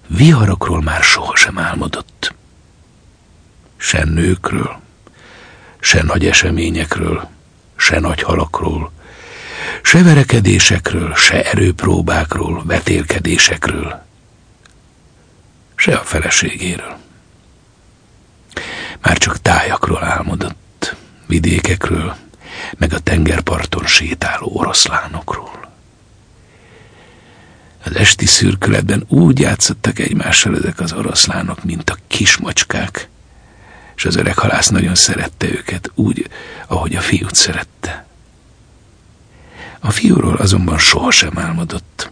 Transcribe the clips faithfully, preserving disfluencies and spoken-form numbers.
Viharokról már sohasem álmodott. Se nőkről, se nagy eseményekről, se nagy halakról, se verekedésekről, se erőpróbákról, vetélkedésekről, se a feleségéről. Már csak tájakról álmodott, vidékekről, meg a tengerparton sétáló oroszlánokról. Az esti szürkületben úgy játszottak egymással ezek az oroszlánok, mint a kismacskák, és az öreg halász nagyon szerette őket, úgy, ahogy a fiút szerette. A fiúról azonban sohasem álmodott.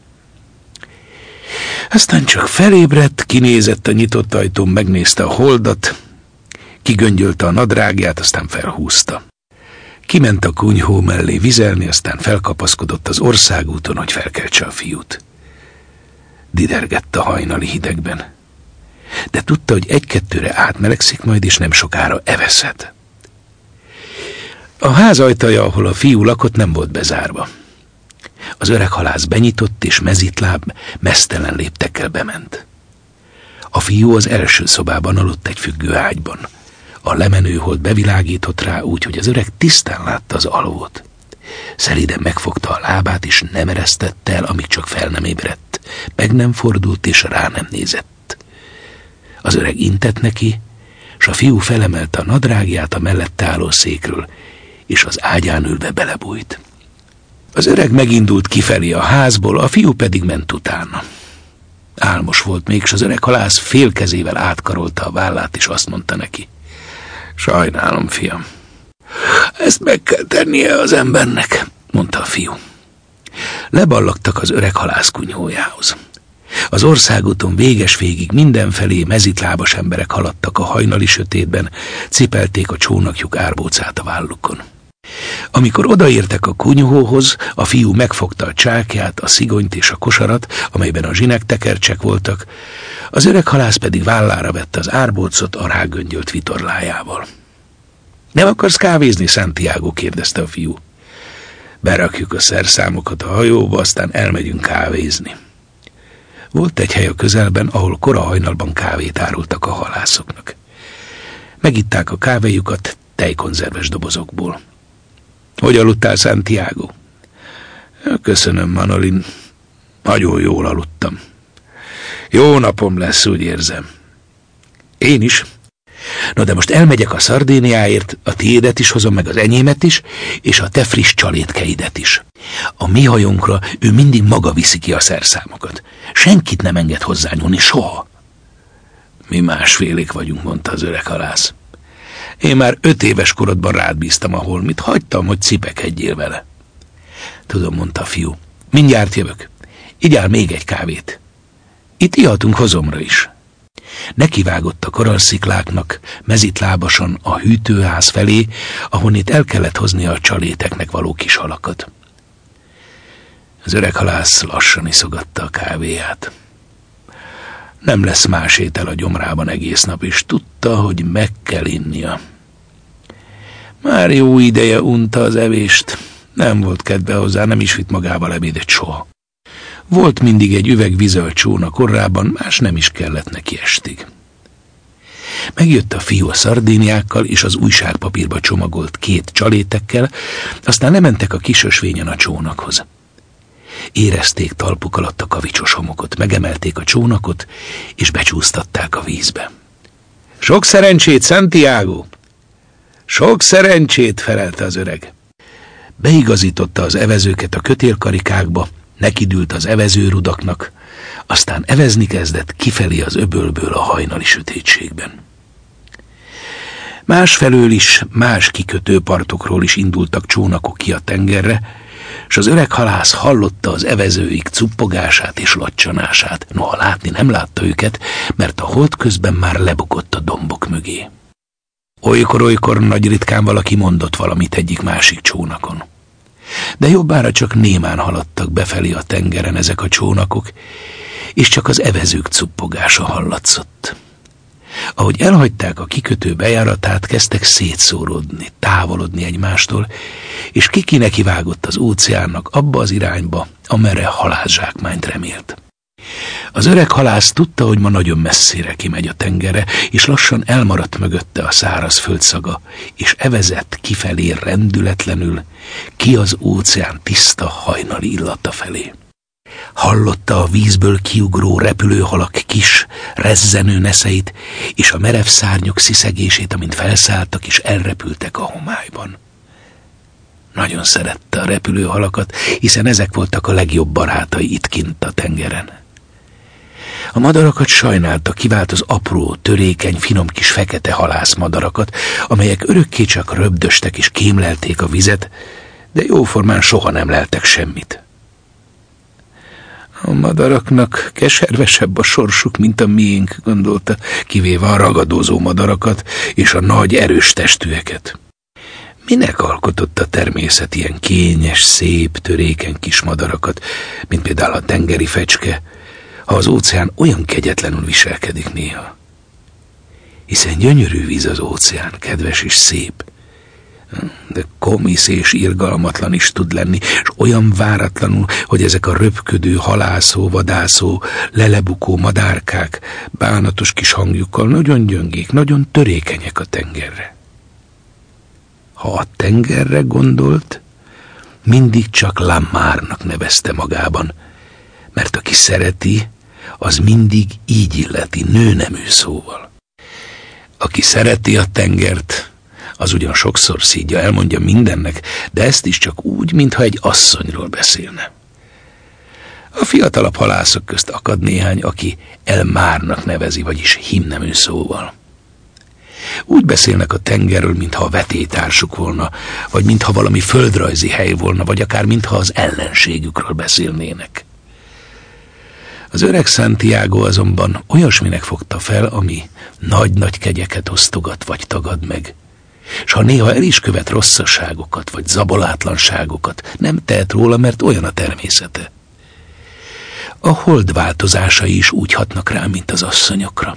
Aztán csak felébredt, kinézett a nyitott ajtón, megnézte a holdat, kigöngyölte a nadrágját, aztán felhúzta. Kiment a kunyhó mellé vizelni, aztán felkapaszkodott az országúton, hogy felkeltse a fiút. Didergett a hajnali hidegben. De tudta, hogy egy-kettőre átmelegszik majd, és nem sokára eveszed. A ház ajtaja, ahol a fiú lakott, nem volt bezárva. Az öreg halász benyitott, és mezitláb, meztelen léptekkel bement. A fiú az első szobában aludt egy függő ágyban. A lemenőhold bevilágított rá úgy, hogy az öreg tisztán látta az alvót. Szelíden megfogta a lábát, és nem eresztette el, amíg csak fel nem ébredt. Meg nem fordult, és rá nem nézett. Az öreg intett neki, s a fiú felemelte a nadrágját a mellette álló székről, és az ágyán ülve belebújt. Az öreg megindult kifelé a házból, a fiú pedig ment utána. Álmos volt még, s az öreg halász félkezével átkarolta a vállát, és azt mondta neki: sajnálom, fiam. Ezt meg kell tennie az embernek, mondta a fiú. Leballagtak az öreg halász kunyhójához. Az országúton véges végig mindenfelé mezitlábas emberek haladtak a hajnali sötétben, cipelték a csónakjuk árbócát a vállukon. Amikor odaértek a kunyhóhoz, a fiú megfogta a csákját, a szigonyt és a kosarat, amelyben a zsinegtekercsek voltak, az öreg halász pedig vállára vette az árbócot a rágöngyölt vitorlájával. Nem akarsz kávézni, Santiago? kérdezte a fiú. Berakjuk a szerszámokat a hajóba, aztán elmegyünk kávézni. Volt egy hely a közelben, ahol kora hajnalban kávét árultak a halászoknak. Megitták a kávéjukat tejkonzerves dobozokból. Hogy aludtál, Santiago? Köszönöm, Manolin. Nagyon jól aludtam. Jó napom lesz, úgy érzem. Én is. No, de most elmegyek a Szardéniáért, a tiédet is hozom, meg az enyémet is, és a te friss csalétkeidet is. A mi hajónkra ő mindig maga viszi ki a szerszámokat. Senkit nem enged hozzányúlni, soha. Mi másfélék vagyunk, mondta az öreg halász. Én már öt éves korodban rád bíztam a holmit, hagytam, hogy cipekedjél vele. Tudom, mondta a fiú. Mindjárt jövök. Igyál még egy kávét. Itt ihatunk hozomra is. Nekivágott a koralszikláknak, mezitlábasan a hűtőház felé, ahonnét el kellett hozni a csaléteknek való kis halakat. Az öreg halász lassan iszogatta a kávéját. Nem lesz más étel a gyomrában egész nap, és tudta, hogy meg kell innia. Már jó ideje unta az evést, nem volt kedve hozzá, nem is vitt magával ebédet soha. Volt mindig egy üveg vize a csónak orrában, más nem is kellett neki estig. Megjött a fiú a szardéniákkal és az újságpapírba csomagolt két csalétekkel, aztán lementek a kis ösvényen a csónakhoz. Érezték talpuk alatt a kavicsos homokot, megemelték a csónakot, és becsúsztatták a vízbe. Sok szerencsét, Santiago! Sok szerencsét, felelte az öreg. Beigazította az evezőket a kötélkarikákba, nekidült az evezőrudaknak, aztán evezni kezdett kifelé az öbölből a hajnali sötétségben. Másfelől is, más kikötőpartokról is indultak csónakok ki a tengerre, s az öreg halász hallotta az evezőik cuppogását és lacsanását, noha látni nem látta őket, mert a hold közben már lebukott a dombok mögé. Olykor-olykor nagy ritkán valaki mondott valamit egyik-másik csónakon. De jobbára csak némán haladtak befelé a tengeren ezek a csónakok, és csak az evezők cuppogása hallatszott. Ahogy elhagyták a kikötő bejáratát, kezdtek szétszóródni, távolodni egymástól, és ki neki vágott az óceánnak abba az irányba, amerre halászsákmányt remélt. Az öreg halász tudta, hogy ma nagyon messzire kimegy a tengerre, és lassan elmaradt mögötte a száraz földszaga, és evezett kifelé rendületlenül, ki az óceán tiszta hajnali illata felé. Hallotta a vízből kiugró repülőhalak kis, rezzenő neszeit, és a merev szárnyok sziszegését, amint felszálltak és elrepültek a homályban. Nagyon szerette a repülőhalakat, hiszen ezek voltak a legjobb barátai itt kint a tengeren. A madarakat sajnálta, kivált az apró, törékeny, finom kis fekete halászmadarakat, amelyek örökké csak röbdöstek és kémlelték a vizet, de jóformán soha nem leltek semmit. A madaraknak keservesebb a sorsuk, mint a miénk, gondolta, kivéve a ragadozó madarakat és a nagy, erős testűeket. Minek alkotott a természet ilyen kényes, szép, törékeny kis madarakat, mint például a tengeri fecske, ha az óceán olyan kegyetlenül viselkedik néha? Hiszen gyönyörű víz az óceán, kedves és szép, de komisz és irgalmatlan is tud lenni, és olyan váratlanul, hogy ezek a röpködő, halászó, vadászó, lelebukó madárkák bánatos kis hangjukkal nagyon gyöngék, nagyon törékenyek a tengerre. Ha a tengerre gondolt, mindig csak Lamárnak nevezte magában, mert aki szereti, az mindig így illeti, nőnemű szóval. Aki szereti a tengert, az ugyan sokszor szídja, elmondja mindennek, de ezt is csak úgy, mintha egy asszonyról beszélne. A fiatalabb halászok közt akad néhány, aki Elmárnak nevezi, vagyis hímnemű szóval. Úgy beszélnek a tengerről, mintha a vetélytársuk volna, vagy mintha valami földrajzi hely volna, vagy akár mintha az ellenségükről beszélnének. Az öreg Santiago azonban olyasminek fogta fel, ami nagy-nagy kegyeket osztogat vagy tagad meg, s ha néha el is követ rosszasságokat vagy zabolátlanságokat, nem tehet róla, mert olyan a természete. A hold változásai is úgy hatnak rá, mint az asszonyokra.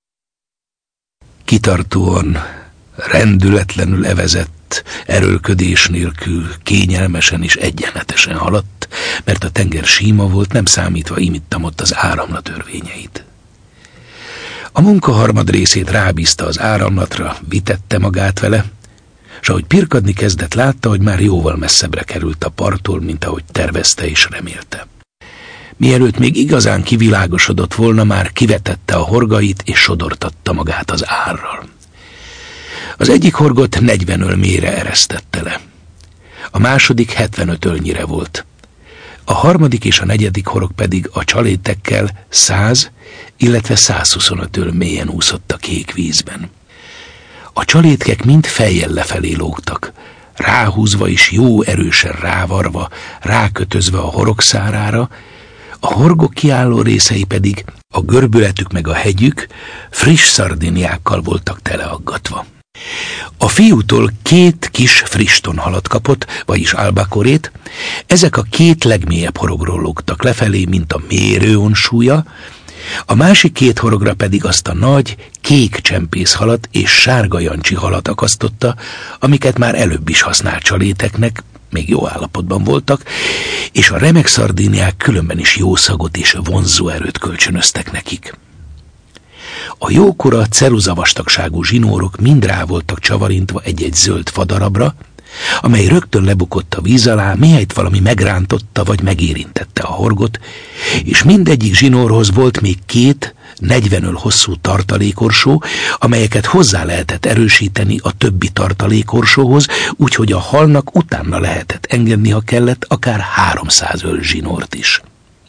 Kitartóan, rendületlenül evezett, erőlködés nélkül, kényelmesen és egyenletesen haladt, mert a tenger síma volt, nem számítva imittam ott az áramlat örvényeit. A munka harmad részét rábízta az áramlatra, vitette magát vele, s ahogy pirkadni kezdett, látta, hogy már jóval messzebbre került a parttól, mint ahogy tervezte és remélte. Mielőtt még igazán kivilágosodott volna, már kivetette a horgait és sodortatta magát az árral. Az egyik horgot negyven ölmére eresztette le. A második hetvenöt ölnyire volt. A harmadik és a negyedik horog pedig a csalétekkel száz, illetve százhuszonöt öl mélyen úszott a kék vízben. A csalétkek mind fejjel lefelé lógtak, ráhúzva és jó erősen rávarva, rákötözve a horogszárára, a horgok kiálló részei pedig, a görbületük meg a hegyük friss szardiniákkal voltak teleaggatva. A fiútól két kis friss tonhalat kapott, vagyis albakorét, ezek a két legmélyebb horogról lógtak lefelé, mint a mérőon súlya, a másik két horogra pedig azt a nagy, kék csempészhalat és sárga jancsi halat akasztotta, amiket már előbb is használt csaléteknek, még jó állapotban voltak, és a remek szardíniák különben is jó szagot és vonzó erőt kölcsönöztek nekik. A jókora ceruzavastagságú zsinórok mind rá voltak csavarintva egy-egy zöld fadarabra, amely rögtön lebukott a víz alá, mihelyt valami megrántotta vagy megérintette a horgot, és mindegyik zsinórhoz volt még két negyven öl hosszú tartalékorsó, amelyeket hozzá lehetett erősíteni a többi tartalékorsóhoz, úgyhogy a halnak utána lehetett engedni, ha kellett, akár háromszáz öl zsinórt is.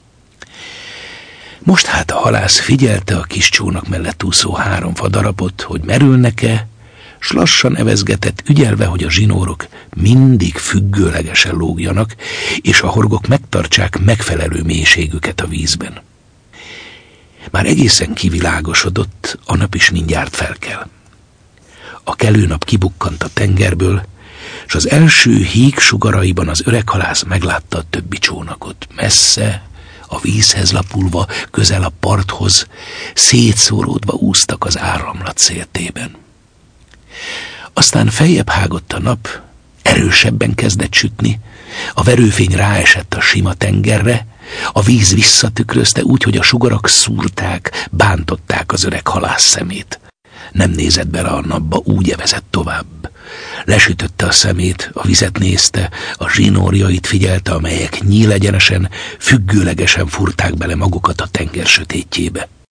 Most hát a halász figyelte a kis csónak mellett úszó három fadarabot, hogy merülnek-e, s lassan evezgetett, ügyelve, hogy a zsinórok mindig függőlegesen lógjanak, és a horgok megtartsák megfelelő mélységüket a vízben. Már egészen kivilágosodott, a nap is mindjárt felkel. A kelő nap kibukkant a tengerből, s az első híg sugaraiban az öreg halász meglátta a többi csónakot. Messze, a vízhez lapulva, közel a parthoz, szétszóródva úsztak az áramlat széltében. Aztán feljebb hágott a nap, erősebben kezdett sütni, A verőfény ráesett a sima tengerre, a víz visszatükrözte úgy, hogy a sugarak szúrták, bántották az öreg halász szemét. Nem nézett bele a napba, úgy evezett tovább. Lesütötte a szemét, a vizet nézte, a zsinórjait figyelte, amelyek nyílegyenesen, függőlegesen furták bele magukat a tenger sötétjébe.